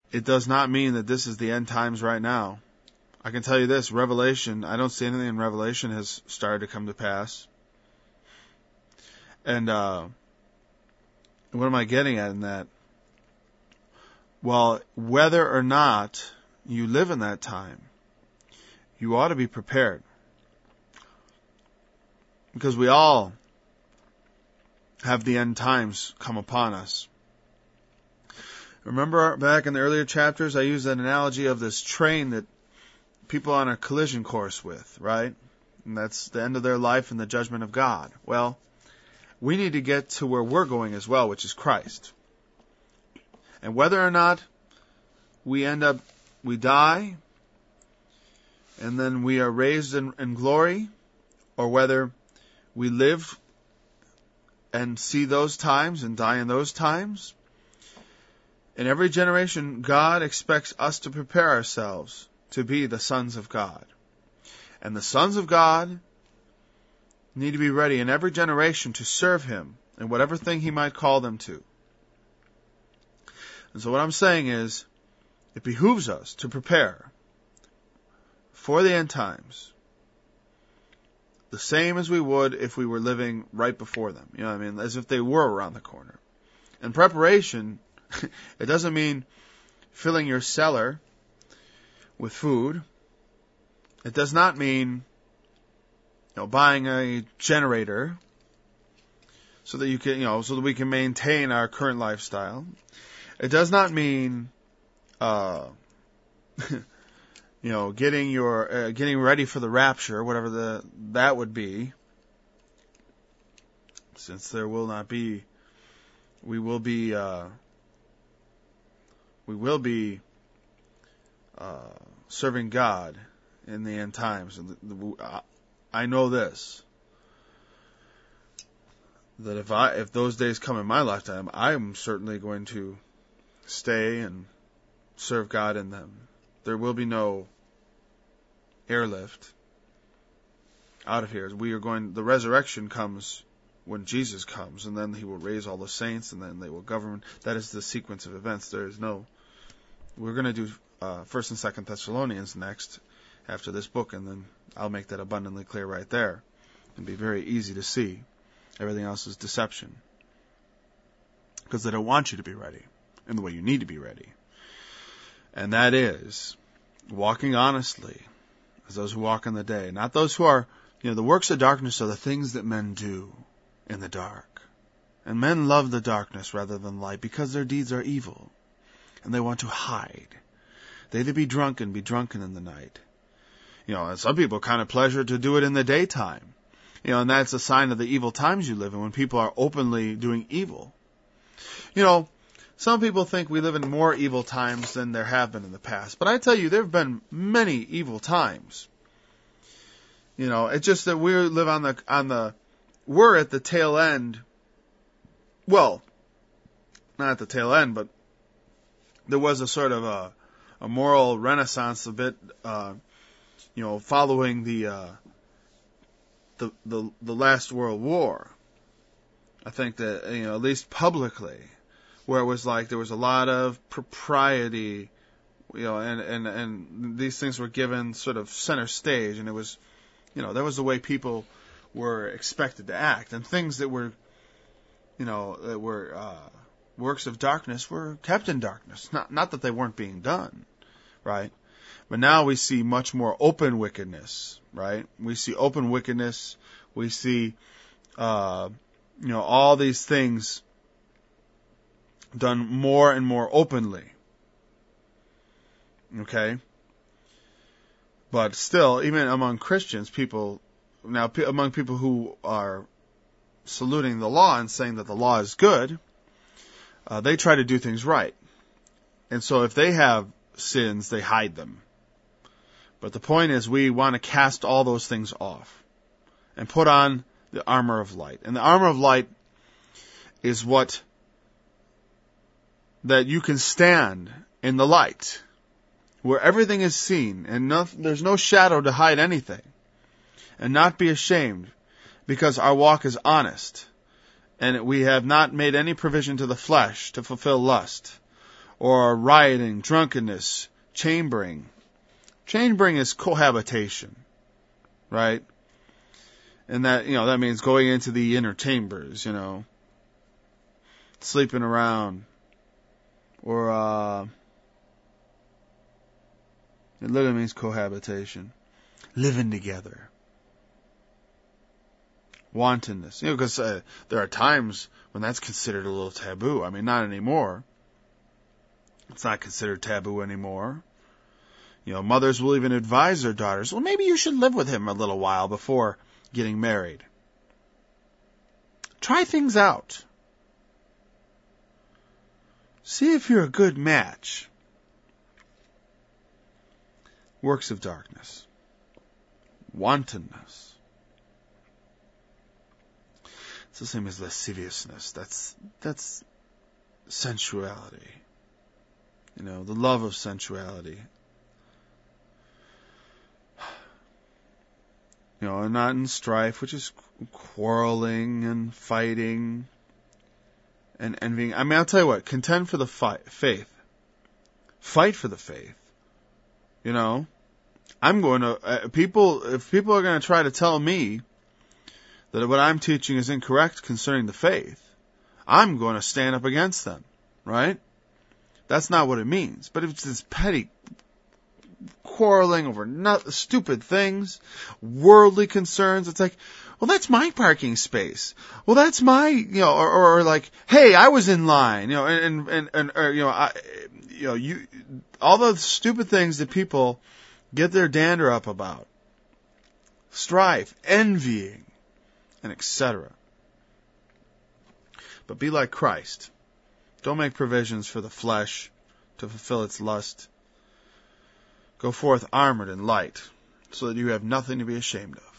it does not mean that this is the end times right now. I can tell you this, Revelation, I don't see anything in Revelation has started to come to pass. And what am I getting at in that? Well, whether or not you live in that time, you ought to be prepared. Because we all have the end times come upon us. Remember back in the earlier chapters, I used that analogy of this train that people on a collision course with, right? And that's the end of their life and the judgment of God. Well, we need to get to where we're going as well, which is Christ. And whether or not we die, and then we are raised in glory, or whether we live and see those times and die in those times, in every generation, God expects us to prepare ourselves to be the sons of God. And the sons of God need to be ready in every generation to serve Him in whatever thing He might call them to. And so what I'm saying is, it behooves us to prepare for the end times the same as we would if we were living right before them. You know what I mean? As if they were around the corner. And preparation, it doesn't mean filling your cellar with food. It does not mean, buying a generator so that you can, so that we can maintain our current lifestyle. It does not mean, getting ready for the rapture, whatever that would be. Since there will not be, we will be serving God in the end times. And I know this, that if those days come in my lifetime, I am certainly going to stay and serve God in them. There will be no airlift out of here. The resurrection comes when Jesus comes, and then He will raise all the saints, and then they will govern. That is the sequence of events. We're going to do 1st and 2nd Thessalonians next after this book, and then I'll make that abundantly clear right there. It'll be very easy to see. Everything else is deception. Because they don't want you to be ready in the way you need to be ready. And that is walking honestly as those who walk in the day. Not those who are, the works of darkness are the things that men do in the dark. And men love the darkness rather than light because their deeds are evil. And they want to hide. They that be drunken in the night. And some people kind of pleasure to do it in the daytime. And that's a sign of the evil times you live in, when people are openly doing evil. Some people think we live in more evil times than there have been in the past. But I tell you, there have been many evil times. It's just that we live we're at the tail end. Well, not at the tail end, but there was a sort of a moral renaissance a bit, following the last World War. I think that, at least publicly, where it was like there was a lot of propriety, and these things were given sort of center stage, and it was, that was the way people were expected to act, and things that were, works of darkness were kept in darkness. Not that they weren't being done, right? But now we see much more open wickedness, right? We see open wickedness. We see, all these things done more and more openly. Okay? But still, even among Christians, among people who are saluting the law and saying that the law is good, they try to do things right. And so if they have sins, they hide them. But the point is, we want to cast all those things off and put on the armor of light. And the armor of light is that you can stand in the light, where everything is seen, and there's no shadow to hide anything, and not be ashamed, because our walk is honest, and we have not made any provision to the flesh to fulfill lust, or rioting, drunkenness, chambering. Chambering is cohabitation, right? And that, that means going into the inner chambers, sleeping around, or, it literally means cohabitation. Living together. Wantonness. Because there are times when that's considered a little taboo. I mean, not anymore. It's not considered taboo anymore. Mothers will even advise their daughters, well, maybe you should live with him a little while before getting married. Try things out. See if you're a good match. Works of darkness. Wantonness. It's the same as lasciviousness. That's sensuality. The love of sensuality. And not in strife, which is quarreling and fighting and envying. I mean, I'll tell you what, contend for the faith. Fight for the faith. I'm going to, if people are going to try to tell me that what I'm teaching is incorrect concerning the faith, I'm going to stand up against them, right? That's not what it means. But if it's this petty quarreling over stupid things, worldly concerns, it's like, well, that's my parking space. Well, that's my, or like, hey, I was in line, all the stupid things that people get their dander up about. Strife, envying, and etc. But be like Christ. Don't make provisions for the flesh to fulfill its lust. Go forth armored and light, so that you have nothing to be ashamed of.